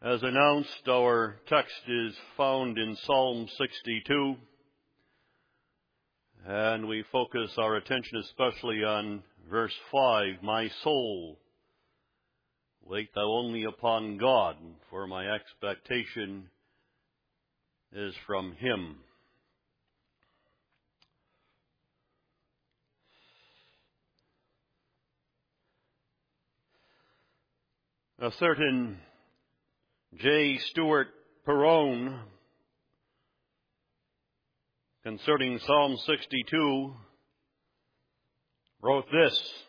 As announced, our text is found in Psalm 62, and we focus our attention especially on verse 5, "My soul, wait thou only upon God, for my expectation is from Him." A certain J. Stuart Perowne, concerning Psalm 62, wrote this: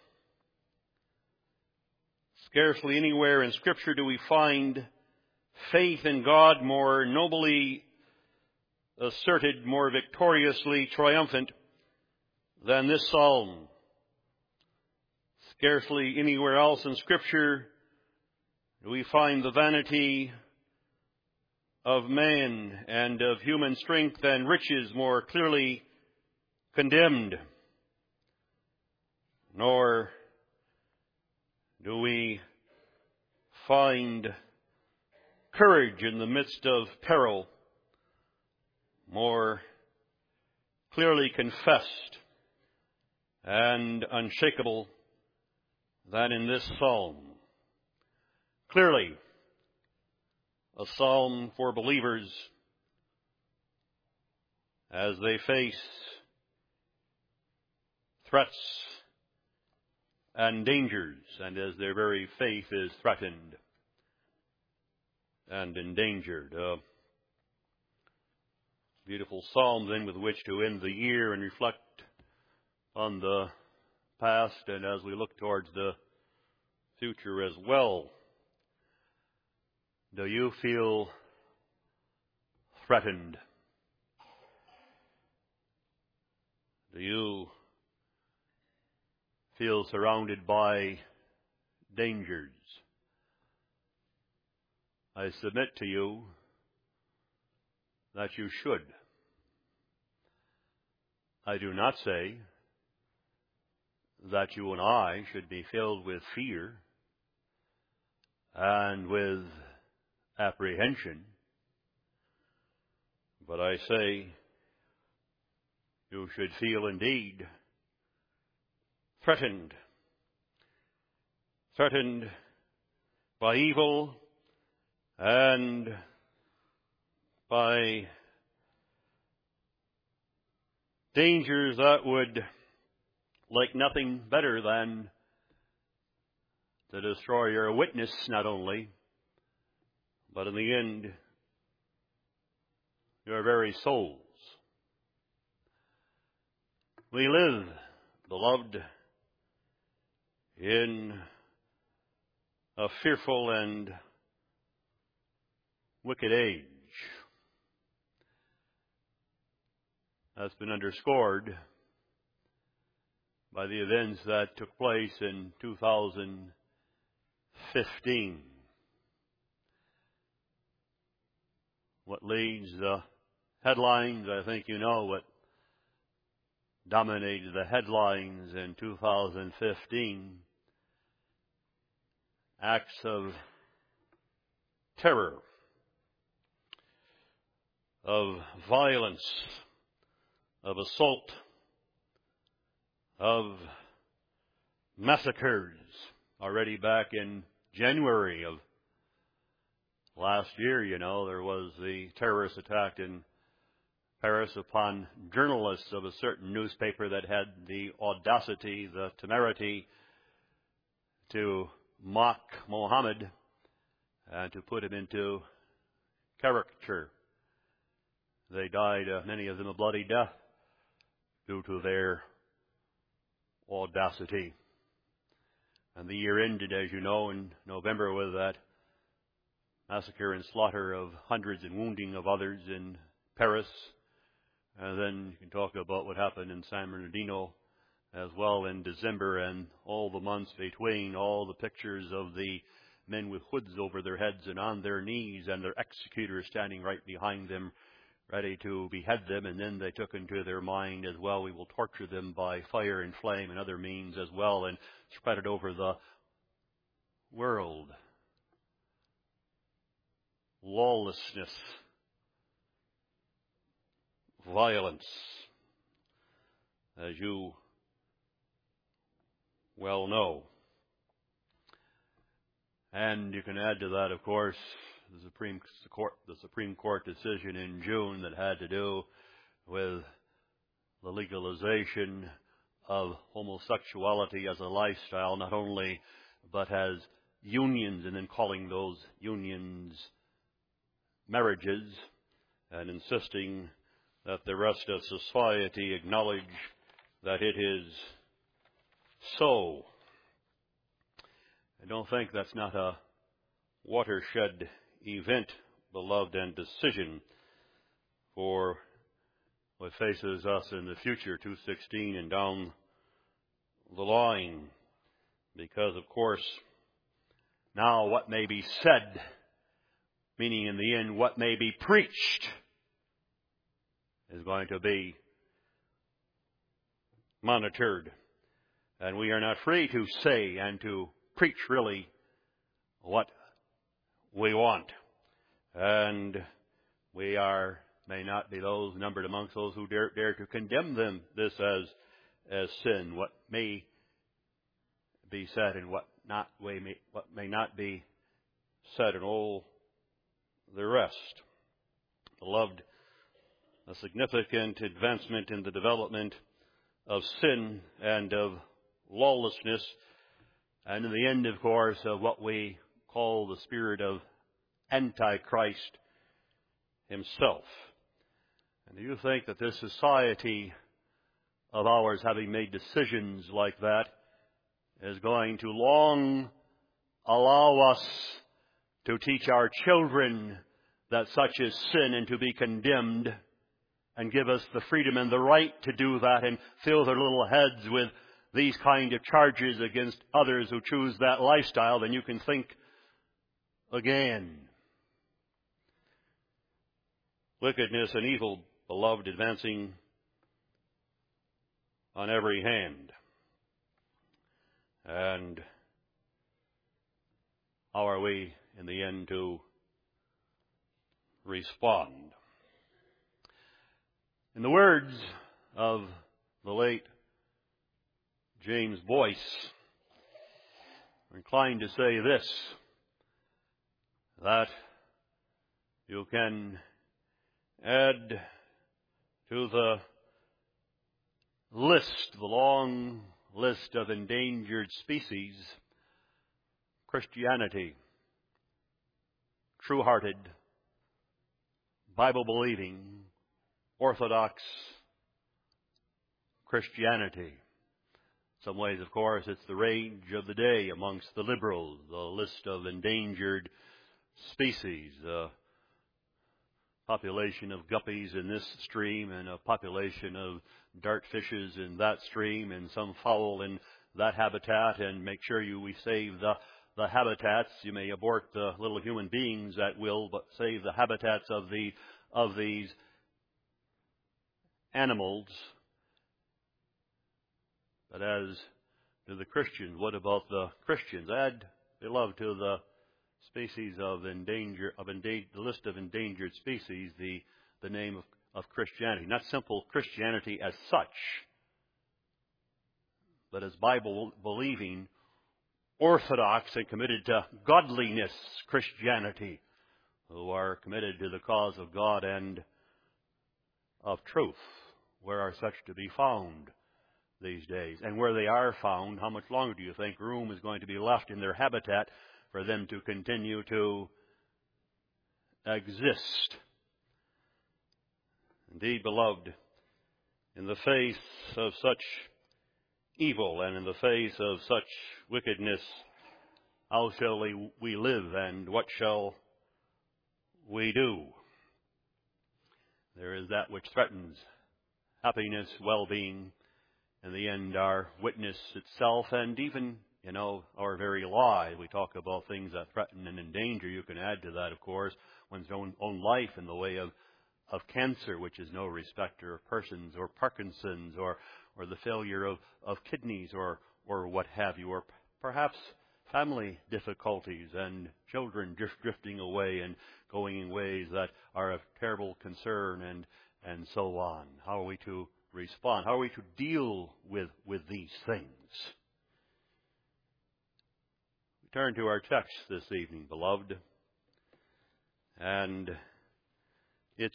"Scarcely anywhere in Scripture do we find faith in God more nobly asserted, more victoriously triumphant than this psalm. Scarcely anywhere else in Scripture do we find the vanity of man and of human strength and riches more clearly condemned. Nor do we find courage in the midst of peril more clearly confessed and unshakable than in this psalm." Clearly, a psalm for believers as they face threats and dangers, and as their very faith is threatened and endangered. A beautiful psalm, then, with which to end the year and reflect on the past, and as we look towards the future as well. Do you feel threatened? Do you feel surrounded by dangers? I submit to you that you should. I do not say that you and I should be filled with fear and with apprehension, but I say you should feel indeed threatened by evil and by dangers that would like nothing better than to destroy your witness, not only, but in the end, your very souls. We live, beloved, in a fearful and wicked age. That's been underscored by the events that took place in 2015. What leads the headlines, I think you know what dominated the headlines in 2015. Acts of terror, of violence, of assault, of massacres. Already back in January of last year, there was the terrorist attack in Paris upon journalists of a certain newspaper that had the audacity, the temerity to mock Mohammed and to put him into caricature. They died, many of them, a bloody death due to their audacity. And the year ended, as you know, in November with that massacre and slaughter of hundreds and wounding of others in Paris. And then you can talk about what happened in San Bernardino as well in December, and all the months between, all the pictures of the men with hoods over their heads and on their knees, and their executors standing right behind them, ready to behead them. And then they took into their mind as well, we will torture them by fire and flame and other means as well, and spread it over the world. lawlessness, violence, as you well know. And you can add to that, of course, the Supreme Court decision in June that had to do with the legalization of homosexuality as a lifestyle, not only but as unions, and then calling those unions marriages, and insisting that the rest of society acknowledge that it is so. I don't think that's not a watershed event, beloved, and decision for what faces us in the future, 2016 and down the line. Because, of course, now what may be said, meaning in the end what may be preached, is going to be monitored. And we are not free to say and to preach really what we want. And we may not be those numbered amongst those who dare to condemn this as sin. What may be said and what may not be said, and all the rest. Beloved, a significant advancement in the development of sin and of lawlessness, and in the end, of course, of what we call the spirit of Antichrist himself. And do you think that this society of ours, having made decisions like that, is going to long allow us to teach our children that such is sin and to be condemned, and give us the freedom and the right to do that, and fill their little heads with these kind of charges against others who choose that lifestyle? Then you can think again. Wickedness and evil, beloved, advancing on every hand. And how are we in the end to respond? In the words of the late James Boyce, we're inclined to say this, that you can add to the long list of endangered species, Christianity, true-hearted, Bible-believing, Orthodox Christianity. In some ways, of course, it's the rage of the day amongst the liberals, the list of endangered species, population of guppies in this stream, and a population of dartfishes in that stream, and some fowl in that habitat, and make sure we save the habitats. You may abort the little human beings at will, but save the habitats of these animals. But as to the Christians, what about the Christians? Add, beloved, to the species of the list of endangered species, the name of Christianity. Not simple Christianity as such, but as Bible-believing, orthodox and committed to godliness Christianity, who are committed to the cause of God and of truth. Where are such to be found these days? And where they are found, how much longer do you think room is going to be left in their habitat for them to continue to exist? Indeed, beloved, in the face of such evil and in the face of such wickedness, how shall we live, and what shall we do? There is that which threatens happiness, well-being, in the end our witness itself, and even our very lives. We talk about things that threaten and endanger. You can add to that, of course, one's own life in the way of cancer, which is no respecter of persons, or Parkinson's, or the failure of kidneys, or what have you, or perhaps family difficulties and children just drifting away and going in ways that are of terrible concern and so on. How are we to respond? How are we to deal with these things? We turn to our text this evening, beloved, and its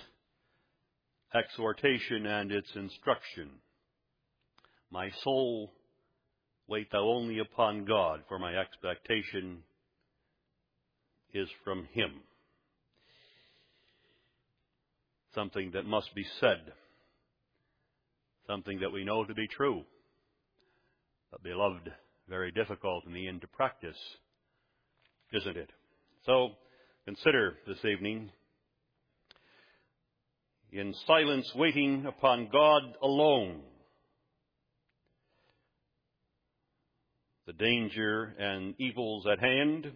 exhortation and its instruction. My soul, wait thou only upon God, for my expectation is from Him. Something that must be said. Something that we know to be true. But, beloved, very difficult in the end to practice, isn't it? So, consider this evening, in silence waiting upon God alone, the danger and evils at hand,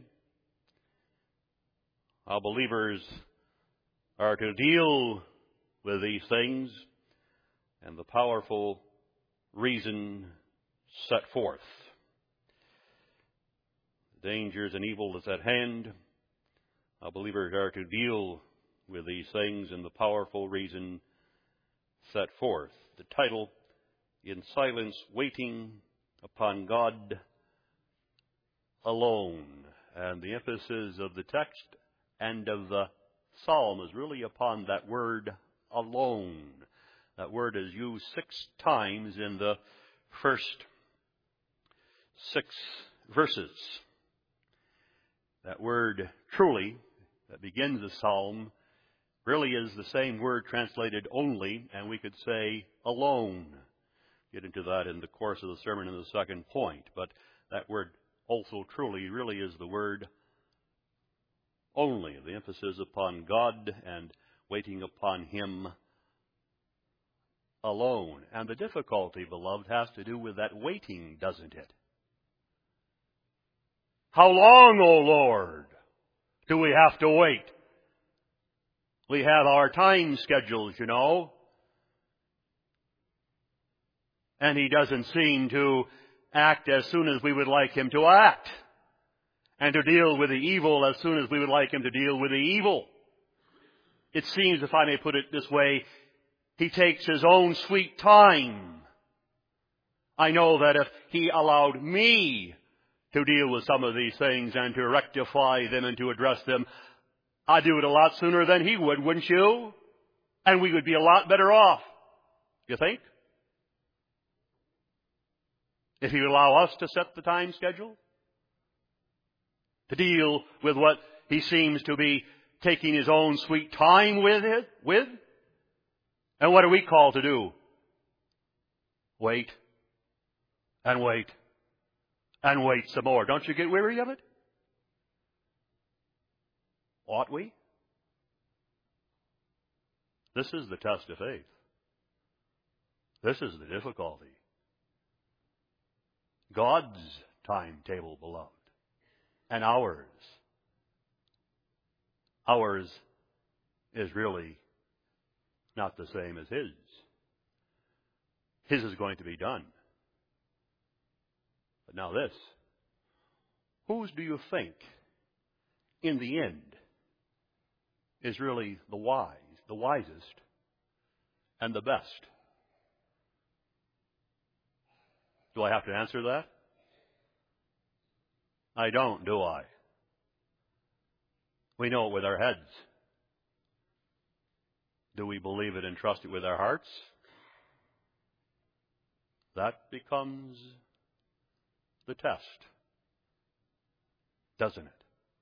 how believers are to deal with these things, and the powerful reason set forth. The dangers and evils at hand, how believers are to deal with these things, and the powerful reason set forth. The title, In Silence Waiting Upon God Alone. And the emphasis of the text and of the psalm is really upon that word alone. That word is used 6 times in the first 6 verses. That word truly, that begins the psalm, really is the same word translated only, and we could say alone. Get into that in the course of the sermon in the second point. But that word also truly really is the word only. The emphasis upon God and waiting upon Him alone. And the difficulty, beloved, has to do with that waiting, doesn't it? How long, O Lord, do we have to wait? We have our time schedules, you know. And He doesn't seem to act as soon as we would like Him to act. And to deal with the evil as soon as we would like Him to deal with the evil. It seems, if I may put it this way, He takes His own sweet time. I know that if He allowed me to deal with some of these things and to rectify them and to address them, I'd do it a lot sooner than He would, wouldn't you? And we would be a lot better off. You think? If He would allow us to set the time schedule? To deal with what He seems to be taking His own sweet time with? And what are we called to do? Wait. And wait. And wait some more. Don't you get weary of it? Ought we? This is the test of faith. This is the difficulty. God's timetable, beloved, and ours. Ours is really not the same as His. His is going to be done. But now this, whose do you think, in the end, is really the wisest, and the best? Do I have to answer that? I don't, do I? We know it with our heads. Do we believe it and trust it with our hearts? That becomes the test, doesn't it?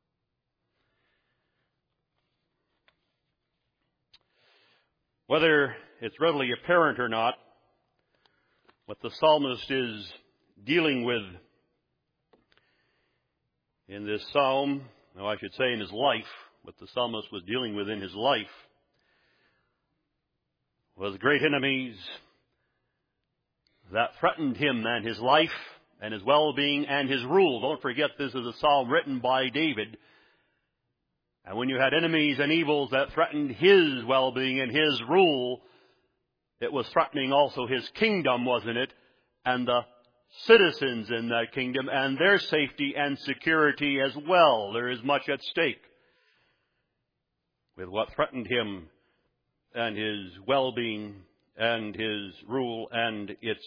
Whether it's readily apparent or not, what the psalmist is dealing with in this psalm, or I should say in his life, what the psalmist was dealing with in his life, was great enemies that threatened him and his life and his well-being and his rule. Don't forget, this is a psalm written by David. And when you had enemies and evils that threatened his well-being and his rule, it was threatening also his kingdom, wasn't it? And the citizens in that kingdom and their safety and security as well. There is much at stake with what threatened him and his well-being and his rule and its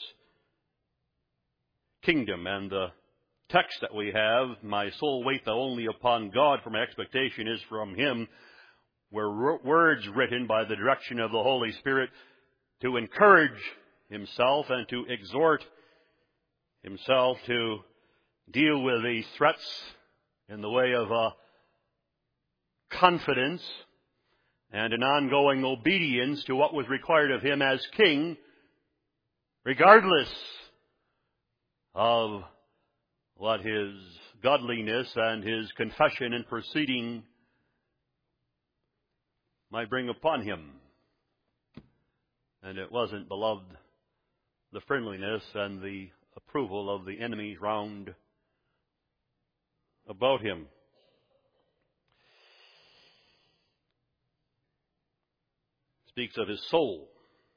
kingdom. And the text that we have, my soul wait thou only upon God, for my expectation is from him, were words written by the direction of the Holy Spirit to encourage himself and to exhort himself to deal with these threats in the way of confidence and an ongoing obedience to what was required of him as king, regardless of what his godliness and his confession and proceeding might bring upon him. And it wasn't, beloved, the friendliness and the approval of the enemies round about him. Speaks of his soul.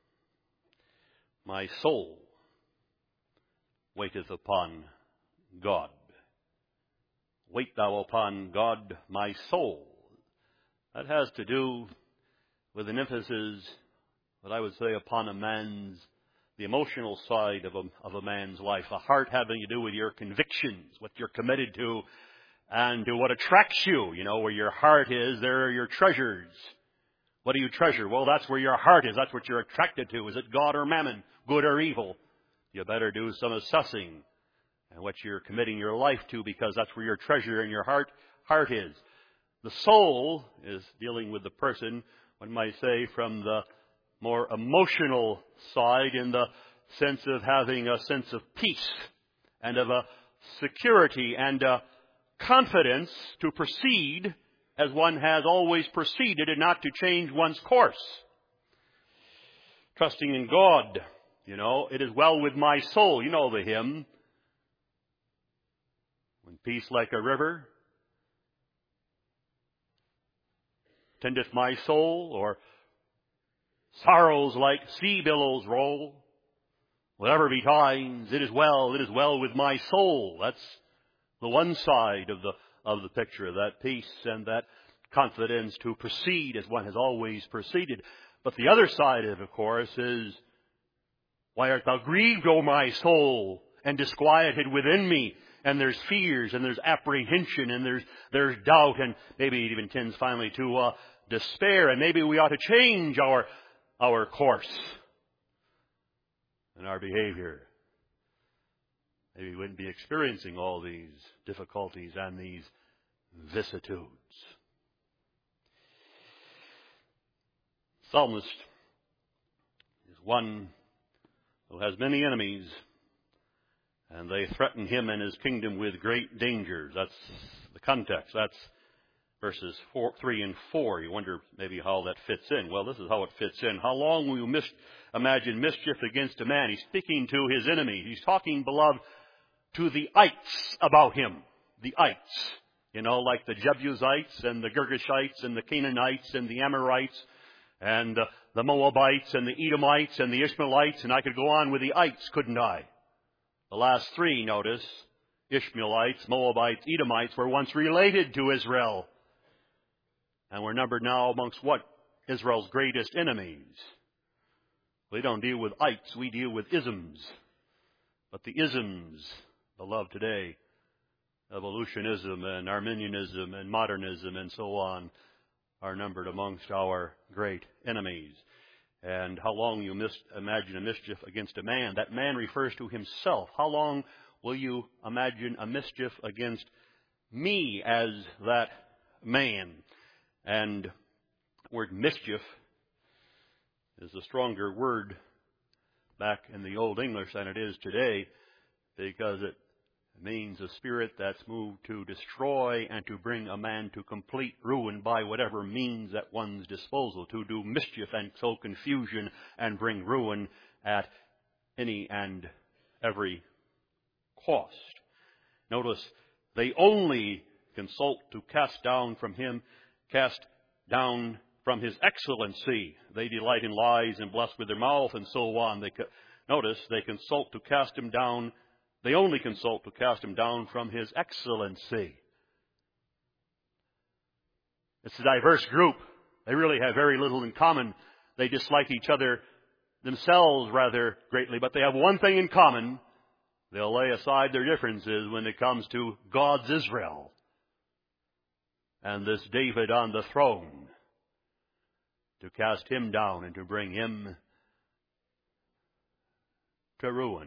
My soul waiteth upon God. Wait thou upon God, my soul. That has to do with an emphasis, what I would say, upon the emotional side of a man's life. A heart having to do with your convictions, what you're committed to, and to what attracts you. You know, where your heart is, there are your treasures. What do you treasure? Well, that's where your heart is. That's what you're attracted to. Is it God or mammon? Good or evil? You better do some assessing and what you're committing your life to, because that's where your treasure and your heart is. The soul is dealing with the person, one might say, from the more emotional side, in the sense of having a sense of peace and of a security and a confidence to proceed as one has always proceeded and not to change one's course. Trusting in God, you know, it is well with my soul. You know the hymn, when peace like a river tendeth my soul, or sorrows like sea billows roll. Whatever betimes, it is well with my soul. That's the one side of the picture, that peace and that confidence to proceed as one has always proceeded. But the other side of it, of course, is, why art thou grieved, O my soul, and disquieted within me? And there's fears, and there's apprehension, and there's doubt, and maybe it even tends finally to despair, and maybe we ought to change our course and our behavior. Maybe we wouldn't be experiencing all these difficulties and these vicissitudes. Psalmist is one who has many enemies, and they threaten him and his kingdom with great dangers. That's the context. That's verses 3 and 4. You wonder maybe how that fits in. Well, this is how it fits in. How long will you imagine mischief against a man? He's speaking to his enemy. He's talking, beloved, to the ites about him. The ites. You know, like the Jebusites and the Girgashites and the Canaanites and the Amorites and the Moabites and the Edomites and the Ishmaelites. And I could go on with the ites, couldn't I? The last three, notice, Ishmaelites, Moabites, Edomites, were once related to Israel. And we're numbered now amongst what? Israel's greatest enemies. We don't deal with ites, we deal with isms. But the isms, beloved today, evolutionism and Arminianism and modernism and so on, are numbered amongst our great enemies. And how long you imagine a mischief against a man? That man refers to himself. How long will you imagine a mischief against me as that man? And the word mischief is a stronger word back in the Old English than it is today, because it means a spirit that's moved to destroy and to bring a man to complete ruin by whatever means at one's disposal, to do mischief and sow confusion and bring ruin at any and every cost. Notice, they only consult to cast down from his excellency. They delight in lies and bless with their mouth and so on. Notice, they consult to cast him down They only consult to cast him down from his excellency. It's a diverse group. They really have very little in common. They dislike each other themselves rather greatly, but they have one thing in common. They'll lay aside their differences when it comes to God's Israel and this David on the throne, to cast him down and to bring him to ruin.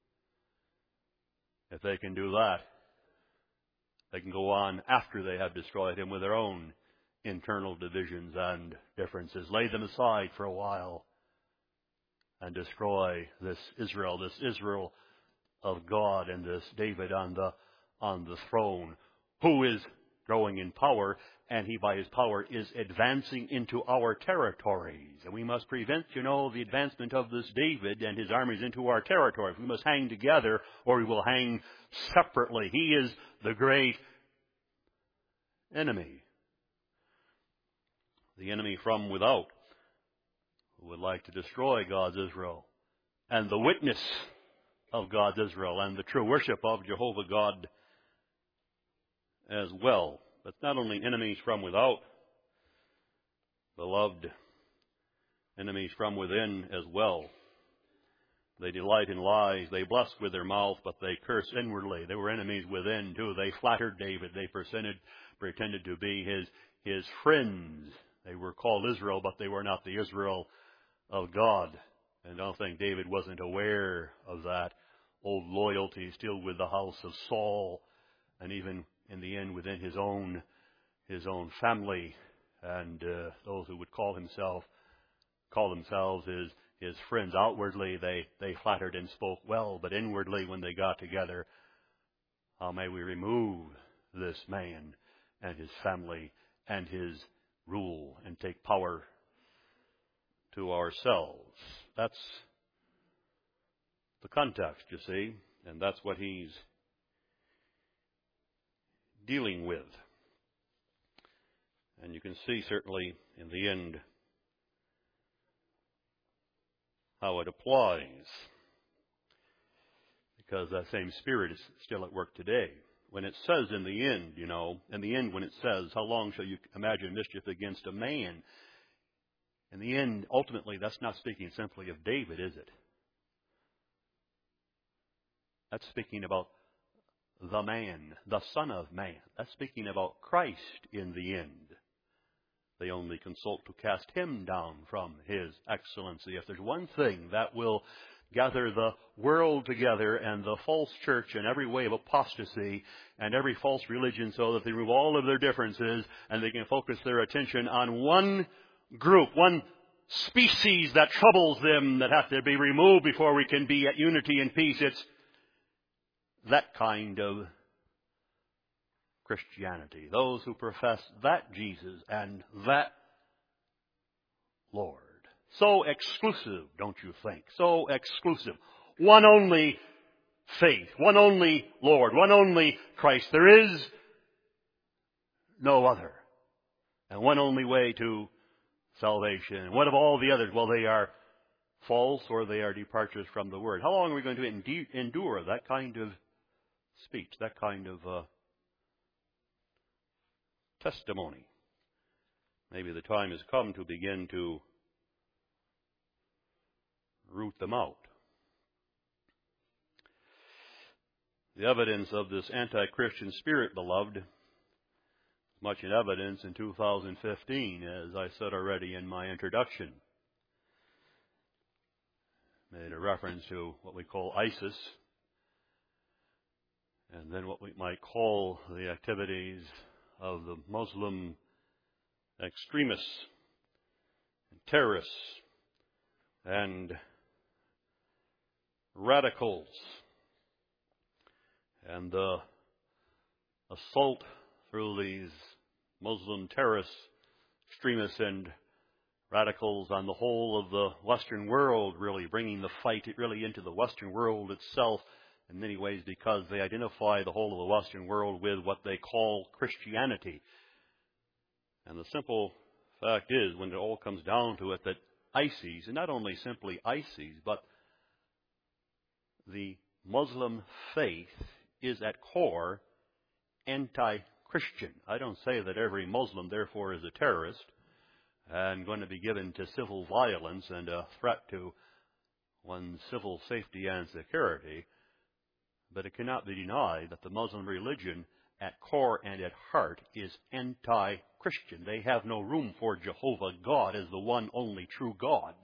If they can do that, they can go on after they have destroyed him with their own internal divisions and differences. Lay them aside for a while and destroy this Israel of God, and this David on the throne, who is growing in power, and he by his power is advancing into our territories. And we must prevent, the advancement of this David and his armies into our territories. We must hang together, or we will hang separately. He is the great enemy. The enemy from without, who would like to destroy God's Israel and the witness of God's Israel and the true worship of Jehovah God as well. But not only enemies from without, beloved, enemies from within as well. They delight in lies. They bless with their mouth, but they curse inwardly. They were enemies within too. They flattered David. They pretended to be his friends. They were called Israel, but they were not the Israel of God. And I don't think David wasn't aware of that old loyalty still with the house of Saul, and even in the end within his own family, and those who would call themselves his friends. Outwardly they flattered and spoke well, but inwardly when they got together, how may we remove this man and his family and his rule and take power to ourselves. That's the context, you see, and that's what he's dealing with. And you can see certainly in the end how it applies, because that same spirit is still at work today. When it says in the end, when it says, how long shall you imagine mischief against a man? In the end, ultimately, that's not speaking simply of David, is it? That's speaking about the man, the Son of Man. That's speaking about Christ in the end. They only consult to cast him down from his excellency. If there's one thing that will gather the world together and the false church and every way of apostasy and every false religion, so that they remove all of their differences and they can focus their attention on one group, one species that troubles them, that have to be removed before we can be at unity and peace, it's that kind of Christianity. Those who profess that Jesus and that Lord. So exclusive, don't you think? So exclusive. One only faith, one only Lord, one only Christ. There is no other. And one only way to salvation. And what of all the others? Well, they are false, or they are departures from the Word. How long are we going to endure that kind of speech, that kind of testimony? Maybe the time has come to begin to root them out. The evidence of this anti-Christian spirit, beloved, much in evidence in 2015, as I said already in my introduction. Made a reference to what we call ISIS, and then what we might call the activities of the Muslim extremists, and terrorists, and radicals, and the assault through these Muslim terrorists, extremists, and radicals on the whole of the Western world, really bringing the fight really into the Western world itself in many ways, because they identify the whole of the Western world with what they call Christianity. And the simple fact is, when it all comes down to it, that ISIS, and not only simply ISIS, but the Muslim faith is at core anti-Christian. I don't say that every Muslim, therefore, is a terrorist and going to be given to civil violence and a threat to one's civil safety and security, but it cannot be denied that the Muslim religion at core and at heart is anti-Christian. They have no room for Jehovah God as the one only true God.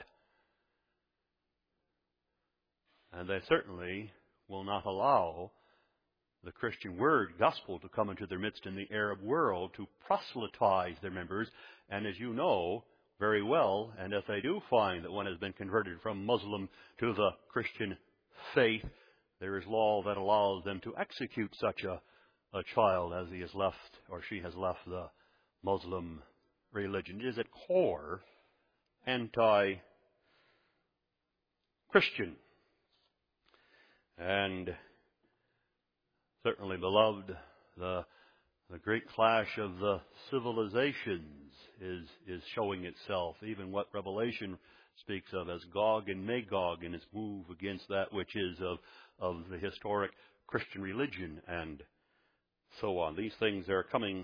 And they certainly will not allow the Christian word, gospel, to come into their midst in the Arab world to proselytize their members. And as you know very well, and if they do find that one has been converted from Muslim to the Christian faith, there is law that allows them to execute such a child as he has left or she has left the Muslim religion. It is at core anti-Christian. And certainly, beloved, the great clash of the civilizations is showing itself. Even what Revelation speaks of as Gog and Magog in its move against that which is of the historic Christian religion and so on. These things are coming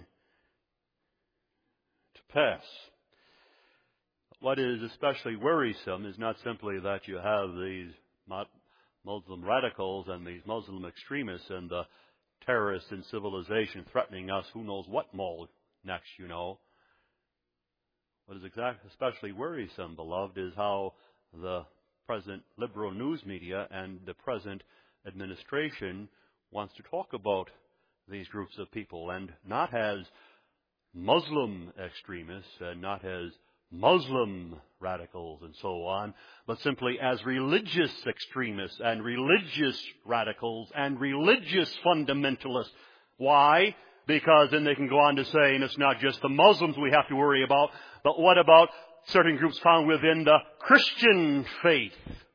to pass. What is especially worrisome is not simply that you have these Muslim radicals and these Muslim extremists and the terrorists in civilization threatening us, who knows what mole next, you know. What is especially worrisome, beloved, is how the present liberal news media and the present administration wants to talk about these groups of people, and not as Muslim extremists and not as Muslim radicals and so on, but simply as religious extremists and religious radicals and religious fundamentalists. Why? Because then they can go on to say, and it's not just the Muslims we have to worry about, but what about certain groups found within the Christian faith?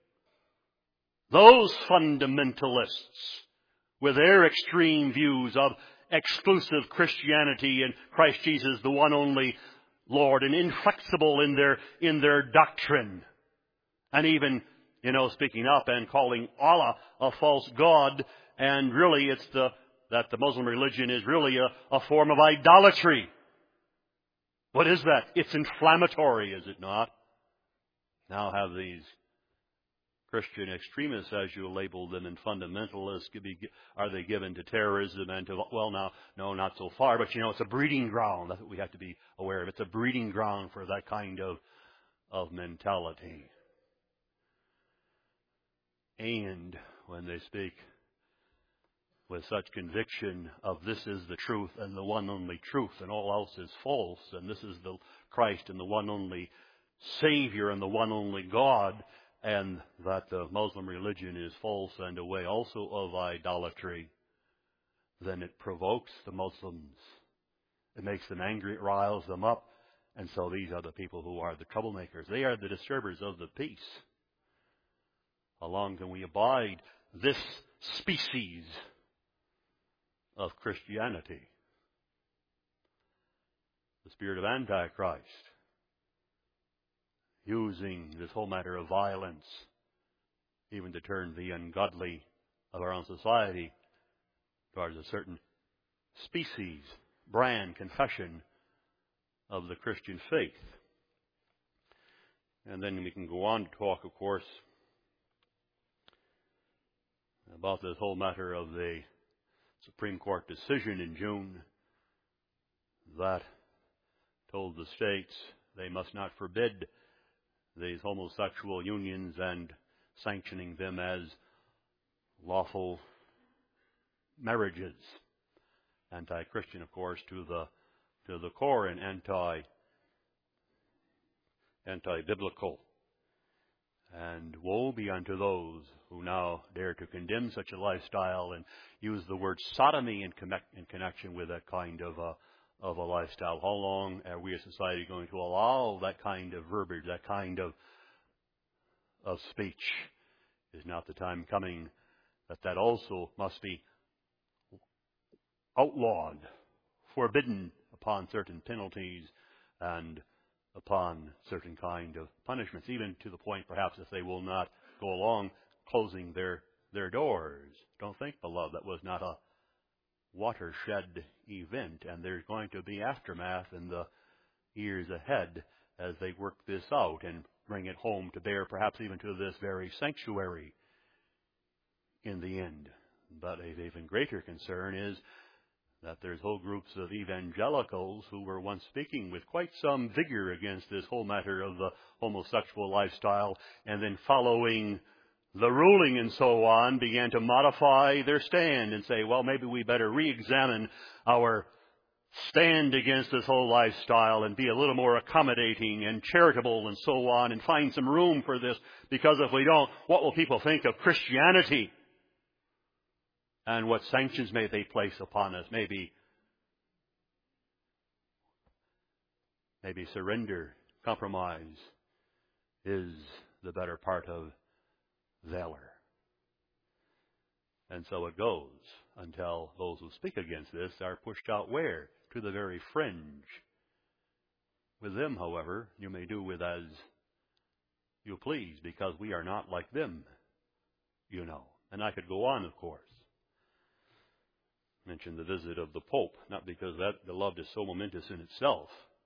Those fundamentalists, with their extreme views of exclusive Christianity and Christ Jesus, the one only Lord, and inflexible in their doctrine. And even, speaking up and calling Allah a false god, and really it's that the Muslim religion is really a form of idolatry. What is that? It's inflammatory, is it not? Now have these Christian extremists, as you label them, and fundamentalists, are they given to terrorism and to, no, not so far, but it's a breeding ground. That's what we have to be aware of. It's a breeding ground for that kind of mentality. And when they speak with such conviction of this is the truth and the one only truth and all else is false, and this is the Christ and the one only Savior and the one only God, and that the Muslim religion is false and a way also of idolatry, then it provokes the Muslims. It makes them angry, it riles them up. And so these are the people who are the troublemakers. They are the disturbers of the peace. How long can we abide this species of Christianity? The spirit of Antichrist, using this whole matter of violence, even to turn the ungodly of our own society towards a certain species, brand, confession of the Christian faith. And then we can go on to talk, of course, about this whole matter of the Supreme Court decision in June that told the states they must not forbid these homosexual unions and sanctioning them as lawful marriages. Anti-Christian, of course, to the core, and anti-biblical. And woe be unto those who now dare to condemn such a lifestyle and use the word sodomy in connection with that kind of a lifestyle. How long are we as a society going to allow that kind of verbiage, that kind of speech? Is not the time coming that also must be outlawed, forbidden upon certain penalties and upon certain kind of punishments, even to the point perhaps if they will not go along closing their their doors. Don't think, beloved, that was not a watershed event, and there's going to be aftermath in the years ahead as they work this out and bring it home to bear, perhaps even to this very sanctuary in the end. But an even greater concern is that there's whole groups of evangelicals who were once speaking with quite some vigor against this whole matter of the homosexual lifestyle, and then following the ruling and so on, began to modify their stand and say, well, maybe we better re-examine our stand against this whole lifestyle and be a little more accommodating and charitable and so on, and find some room for this, because if we don't, what will people think of Christianity? And what sanctions may they place upon us? Maybe surrender, compromise is the better part of valor. And so it goes until those who speak against this are pushed out where? To the very fringe. With them, however, you may do with as you please, because we are not like them, you know. And I could go on, of course. Mention the visit of the Pope, not because that, beloved, is so momentous in itself.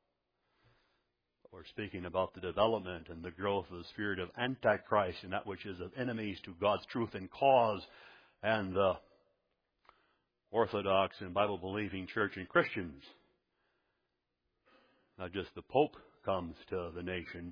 We're speaking about the development and the growth of the spirit of Antichrist and that which is of enemies to God's truth and cause, and the Orthodox and Bible-believing church and Christians. Not just the Pope comes to the nation,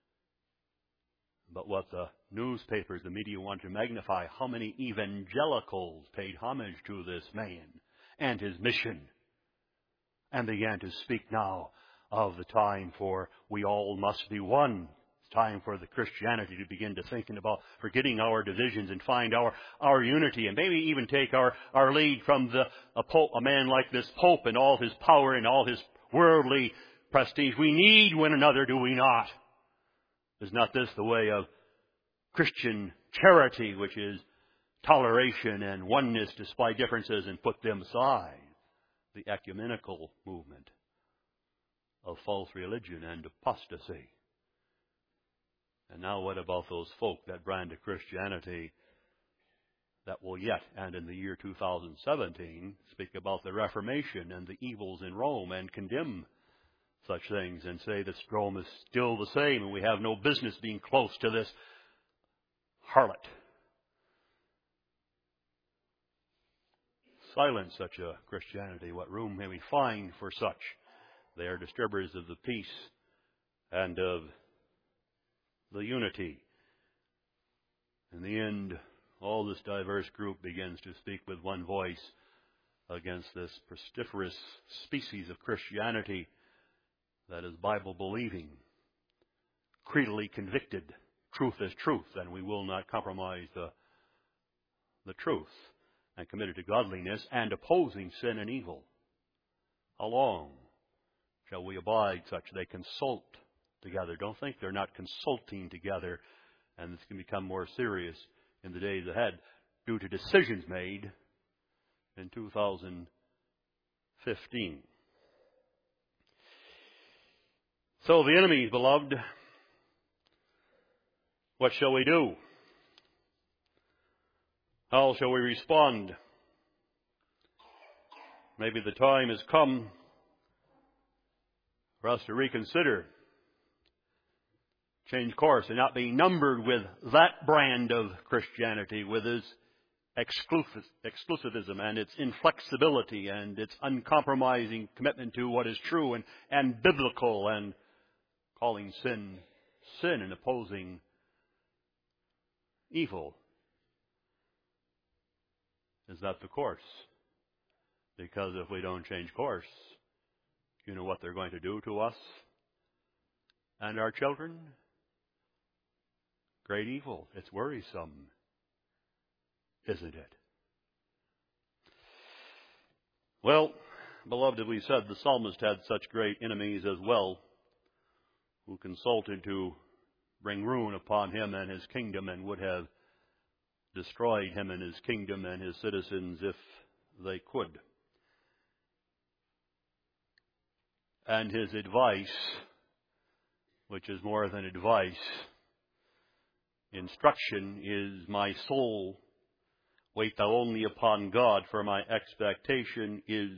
but what the newspapers, the media want to magnify, how many evangelicals paid homage to this man and his mission, and began to speak now of the time for we all must be one. It's time for the Christianity to begin to thinking about forgetting our divisions and find our unity, and maybe even take our lead from a man like this Pope and all his power and all his worldly prestige. We need one another, do we not? Is not this the way of Christian charity, which is toleration and oneness despite differences and put them aside? The ecumenical movement of false religion and apostasy. And now what about those folk, that brand of Christianity that will yet, and in the year 2017, speak about the Reformation and the evils in Rome and condemn such things and say that Rome is still the same and we have no business being close to this harlot? Silence such a Christianity. What room may we find for such? They are disturbers of the peace and of the unity. In the end, all this diverse group begins to speak with one voice against this pestiferous species of Christianity that is Bible-believing, creedally convicted. Truth is truth, and we will not compromise the truth, and committed to godliness and opposing sin and evil. How long shall we abide such? They consult together. Don't think they're not consulting together, and it's going to become more serious in the days ahead due to decisions made in 2015. So the enemies, beloved, what shall we do? How shall we respond? Maybe the time has come for us to reconsider, change course, and not be numbered with that brand of Christianity, with its exclusivism and its inflexibility and its uncompromising commitment to what is true and biblical, and calling sin sin and opposing evil. Is that the course? Because if we don't change course, you know what they're going to do to us and our children? Great evil. It's worrisome, isn't it? Well, beloved, as we said, the psalmist had such great enemies as well, who consulted to bring ruin upon him and his kingdom, and would have destroyed him and his kingdom and his citizens if they could. And his advice, which is more than advice, instruction, is, my soul, Wait thou only upon God, for my expectation is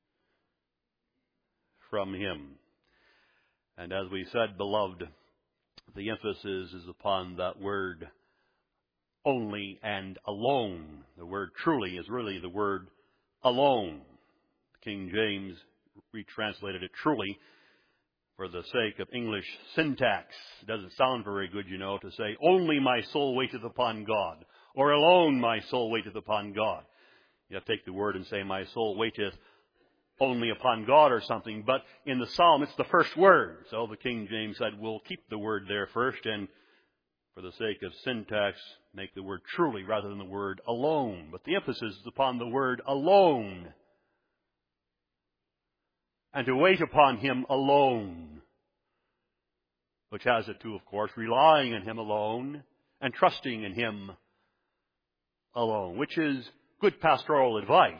from Him. And as we said, beloved, the emphasis is upon that word only and alone. The word truly is really the word alone. King James retranslated it truly for the sake of English syntax. It doesn't sound very good, to say, only my soul waiteth upon God, or alone my soul waiteth upon God. You have to take the word and say, my soul waiteth only upon God or something. But in the psalm, it's the first word. So the King James said, we'll keep the word there first, and for the sake of syntax, make the word truly rather than the word alone. But the emphasis is upon the word alone. And to wait upon Him alone, which has it to, of course, relying on Him alone and trusting in Him alone, which is good pastoral advice.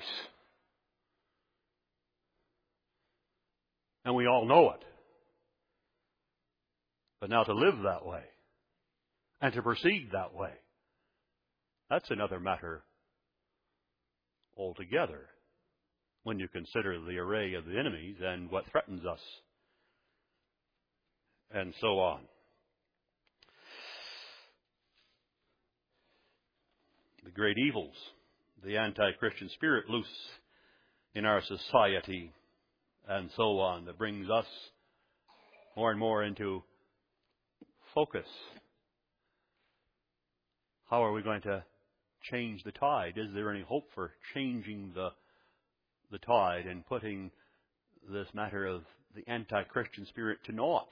And we all know it. But now to live that way and to proceed that way, that's another matter altogether, when you consider the array of the enemies and what threatens us, and so on. The great evils, the anti-Christian spirit loose in our society, and so on, that brings us more and more into focus. How are we going to change the tide? Is there any hope for changing the tide and putting this matter of the anti-Christian spirit to naught?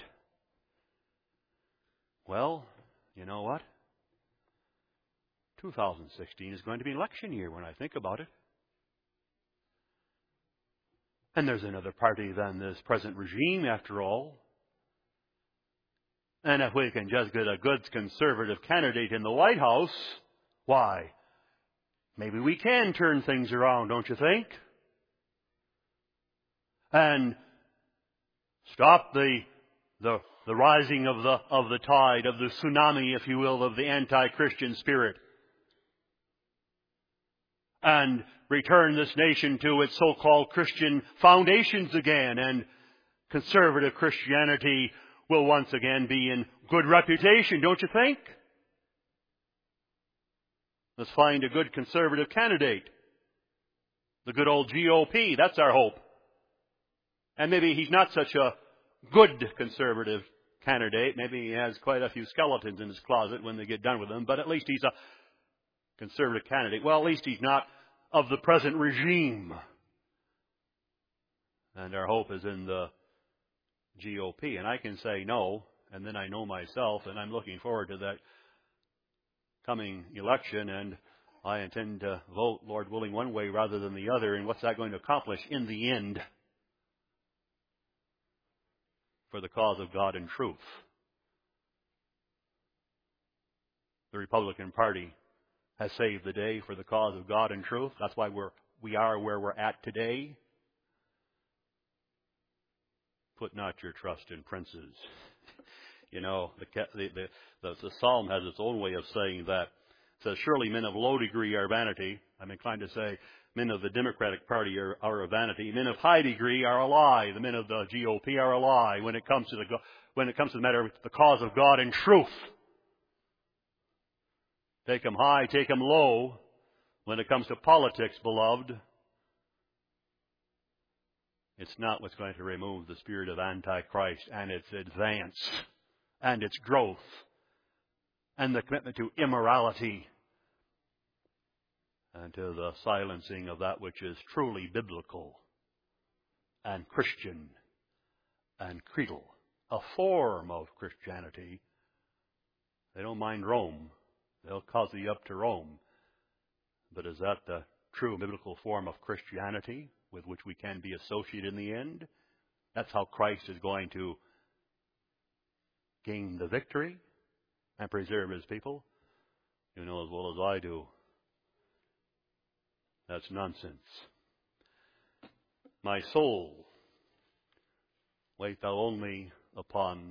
Well, you know what? 2016 is going to be an election year when I think about it. And there's another party than this present regime, after all. And if we can just get a good conservative candidate in the White House, why, maybe we can turn things around, don't you think? And stop the rising of the tide, of the tsunami, if you will, of the anti-Christian spirit. And return this nation to its so-called Christian foundations again, and conservative Christianity will once again be in good reputation, don't you think? Let's find a good conservative candidate. The good old GOP, that's our hope. And maybe he's not such a good conservative candidate. Maybe he has quite a few skeletons in his closet when they get done with him, but at least he's a conservative candidate. Well, at least he's not of the present regime. And our hope is in the GOP. And I can say no, and then I know myself, and I'm looking forward to that coming election, and I intend to vote, Lord willing, one way rather than the other. And what's that going to accomplish in the end? For the cause of God and truth. The Republican Party has saved the day for the cause of God and truth. That's why we are where we're at today. Put not your trust in princes. The psalm has its own way of saying that. It says, surely men of low degree are vanity. I'm inclined to say men of the Democratic Party are a vanity. Men of high degree are a lie. The men of the GOP are a lie when it comes to the matter of the cause of God and truth. Take them high, take them low. When it comes to politics, beloved, it's not what's going to remove the spirit of Antichrist and its advance and its growth and the commitment to immorality and to the silencing of that which is truly biblical and Christian and creedal, a form of Christianity. They don't mind Rome. They'll cozy up to Rome. But is that the true biblical form of Christianity with which we can be associated in the end? That's how Christ is going to gain the victory and preserve His people. You know as well as I do, that's nonsense. My soul, wait thou only upon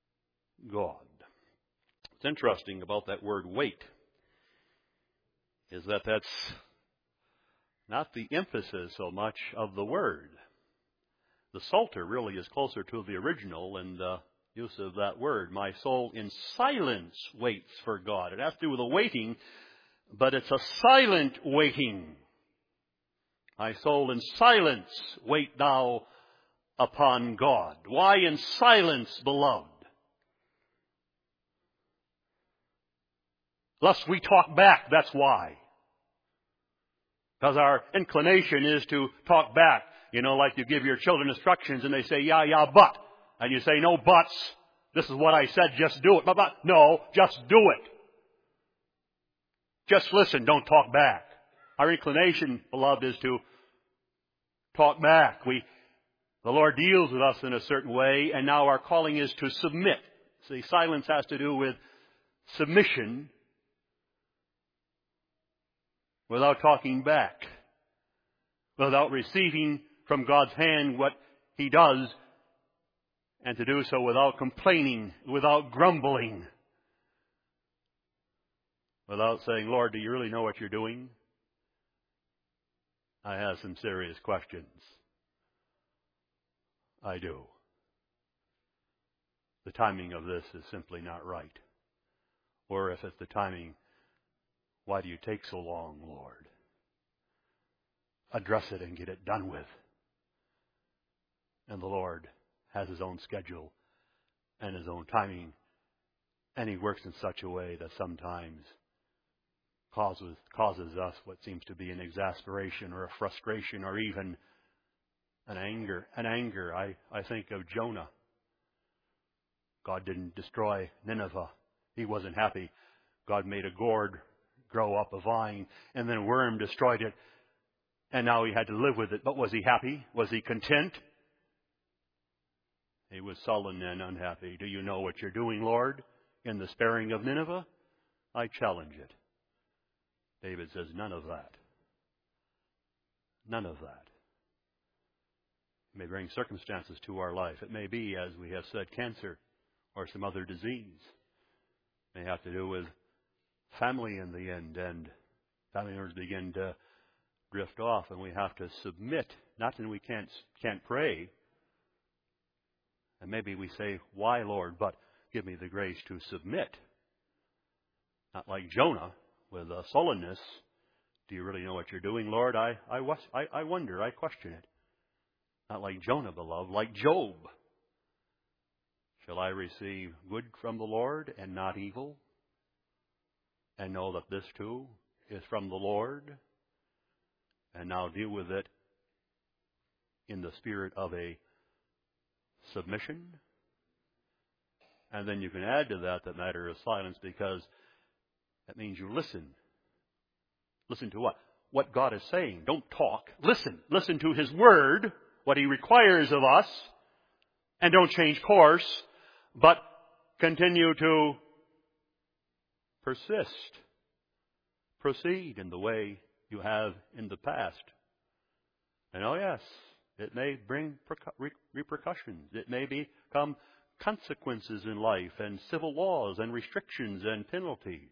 God. It's interesting about that word wait. is that that's not the emphasis so much of the word. The Psalter really is closer to the original in the use of that word. My soul in silence waits for God. It has to do with a waiting, but it's a silent waiting. My soul in silence wait thou upon God. Why in silence, beloved? Lest we talk back, that's why. Because our inclination is to talk back. You know, like you give your children instructions and they say, yeah, but. And you say, no buts. This is what I said, just do it. But, no, just do it. Just listen, don't talk back. Our inclination, beloved, is to talk back. The Lord deals with us in a certain way, and now our calling is to submit. See, silence has to do with submission without talking back, without receiving from God's hand what He does, and to do so without complaining, without grumbling, without saying, Lord, do you really know what you're doing? I have some serious questions. I do. The timing of this is simply not right. Or if it's the timing, why do you take so long, Lord? Address it and get it done with. And the Lord has His own schedule and His own timing, and He works in such a way that sometimes causes us what seems to be an exasperation or a frustration or even an anger. I think of Jonah. God didn't destroy Nineveh. He wasn't happy. God made a gourd grow up a vine, and then a worm destroyed it, and now he had to live with it. But was he happy? Was he content? He was sullen and unhappy. Do you know what you're doing, Lord, in the sparing of Nineveh? I challenge it. David says, none of that. None of that. It may bring circumstances to our life. It may be, as we have said, cancer or some other disease. It may have to do with family in the end, and family members begin to drift off, and we have to submit. Not that we can't pray. And maybe we say, why, Lord? But give me the grace to submit. Not like Jonah with a sullenness. Do you really know what you're doing, Lord? I wonder. I question it. Not like Jonah, beloved, like Job. Shall I receive good from the Lord and not evil? And know that this too is from the Lord? And now deal with it in the spirit of a submission. And then you can add to that matter of silence, because that means you listen. Listen to what? What God is saying. Don't talk. Listen. Listen to His Word, what He requires of us, and don't change course, but continue to persist. Proceed in the way you have in the past. And oh yes, it may bring repercussions. It may become consequences in life and civil laws and restrictions and penalties.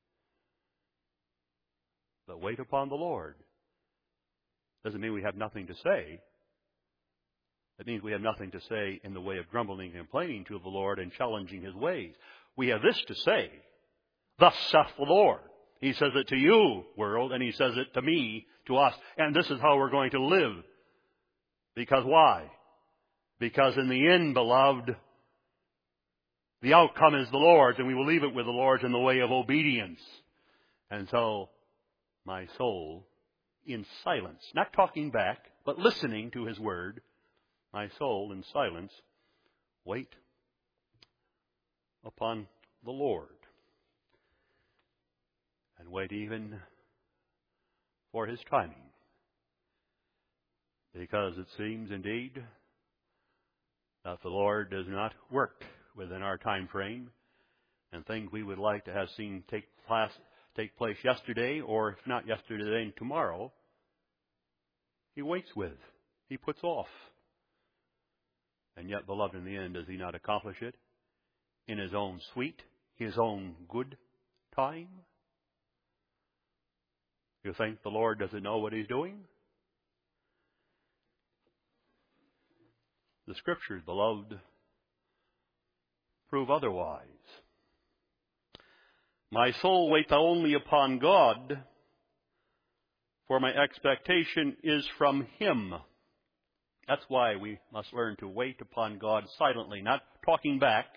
But wait upon the Lord. Doesn't mean we have nothing to say. It means we have nothing to say in the way of grumbling and complaining to the Lord and challenging His ways. We have this to say, thus saith the Lord. He says it to you, world, and He says it to me, to us. And this is how we're going to live. Because why? Because in the end, beloved, the outcome is the Lord's, and we will leave it with the Lord's in the way of obedience. And so, my soul, in silence, not talking back, but listening to His Word, my soul in silence, wait upon the Lord. And wait even for His timing. Because it seems indeed that the Lord does not work within our time frame, and things we would like to have seen take place yesterday, or if not yesterday, then tomorrow, He waits with. He puts off. And yet, beloved, in the end, does He not accomplish it in His own sweet, His own good time? You think the Lord doesn't know what He's doing? The Scriptures, beloved, prove otherwise. My soul waits only upon God, for my expectation is from Him. That's why we must learn to wait upon God silently, not talking back,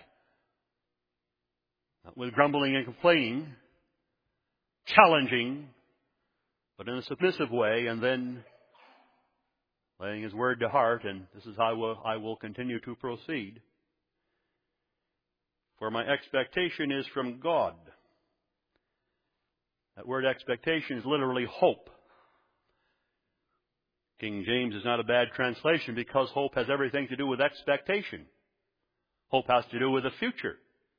not with grumbling and complaining, challenging, but in a submissive way, and then laying His word to heart, and this is how I will continue to proceed. For my expectation is from God. That word expectation is literally hope. King James is not a bad translation because hope has everything to do with expectation. Hope has to do with the future.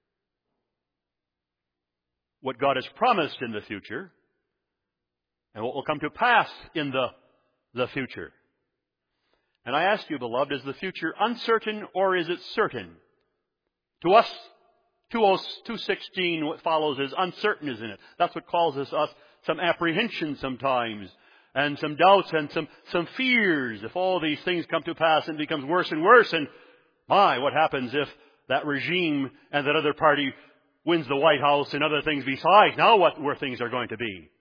What God has promised in the future and what will come to pass in the future. And I ask you, beloved, is the future uncertain or is it certain? To us, 2:16, what follows is uncertain, isn't it? That's what causes us some apprehension sometimes, and some doubts and some fears. If all these things come to pass and it becomes worse and worse, and what happens if that regime and that other party wins the White House and other things besides? Now where things are going to be?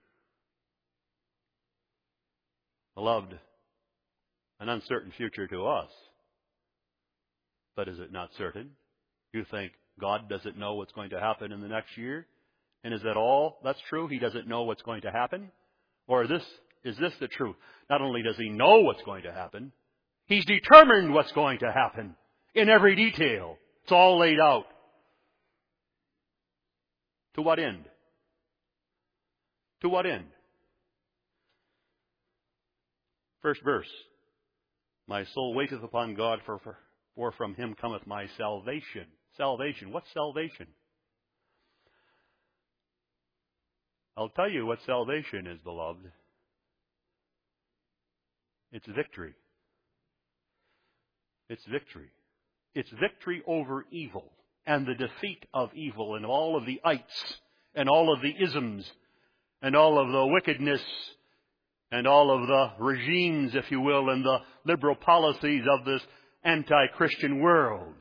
Beloved, an uncertain future to us. But is it not certain? You think God doesn't know what's going to happen in the next year? And is that all that's true? He doesn't know what's going to happen? Or is this the truth? Not only does He know what's going to happen, He's determined what's going to happen in every detail. It's all laid out. To what end? To what end? First verse. My soul waiteth upon God, for from Him cometh my salvation. Salvation. What's salvation? I'll tell you what salvation is, beloved. It's victory. It's victory. It's victory over evil and the defeat of evil and all of the ites and all of the isms and all of the wickedness and all of the regimes, if you will, and the liberal policies of this anti-Christian world.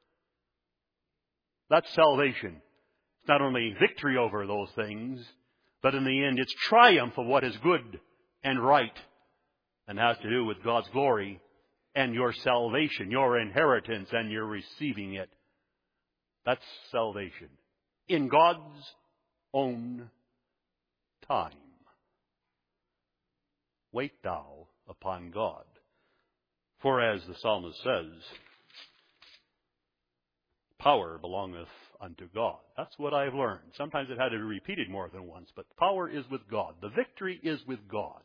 That's salvation. It's not only victory over those things, but in the end it's triumph of what is good and right and has to do with God's glory and your salvation, your inheritance, and your receiving it. That's salvation. In God's own time. Wait thou upon God. For as the psalmist says, power belongeth unto God. That's what I've learned. Sometimes it had to be repeated more than once, but power is with God. The victory is with God.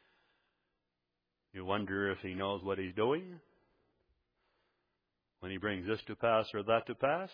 You wonder if He knows what He's doing when He brings this to pass or that to pass?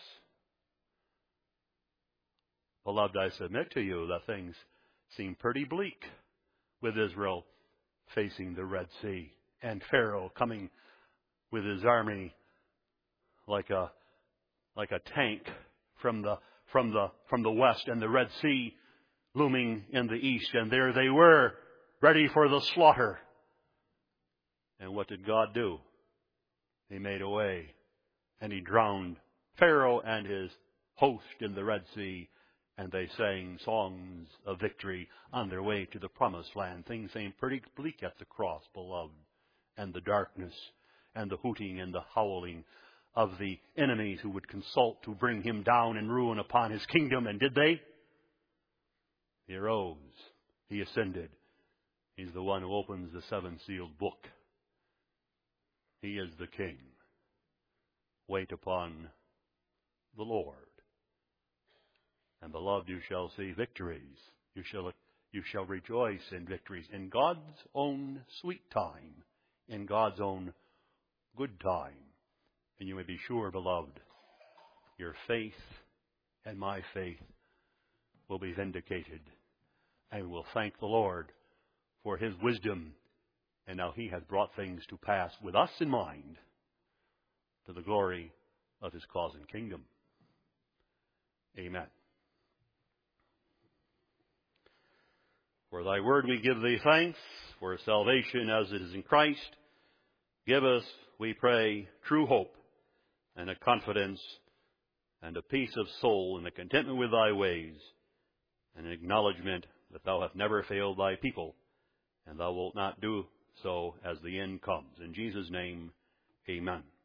Beloved, I submit to you that things seem pretty bleak with Israel facing the Red Sea and Pharaoh coming with his army like a tank from the west, and the Red Sea looming in the east, and there they were ready for the slaughter. And what did God do? He made a way, and He drowned Pharaoh and his host in the Red Sea, and they sang songs of victory on their way to the promised land. Things seem pretty bleak at the cross, beloved, and the darkness and the hooting and the howling of the enemies who would consult to bring Him down and ruin upon His kingdom. And did they? He arose. He ascended. He's the one who opens the seven-sealed book. He is the King. Wait upon the Lord. And beloved, you shall see victories. You shall rejoice in victories in God's own sweet time, in God's own good time. And you may be sure, beloved, your faith and my faith will be vindicated. And we'll thank the Lord for His wisdom. And now He has brought things to pass with us in mind to the glory of His cause and kingdom. Amen. For thy word we give thee thanks, for salvation as it is in Christ. Give us, we pray, true hope and a confidence and a peace of soul and a contentment with thy ways and an acknowledgement that thou hast never failed thy people and thou wilt not do so as the end comes. In Jesus' name, amen.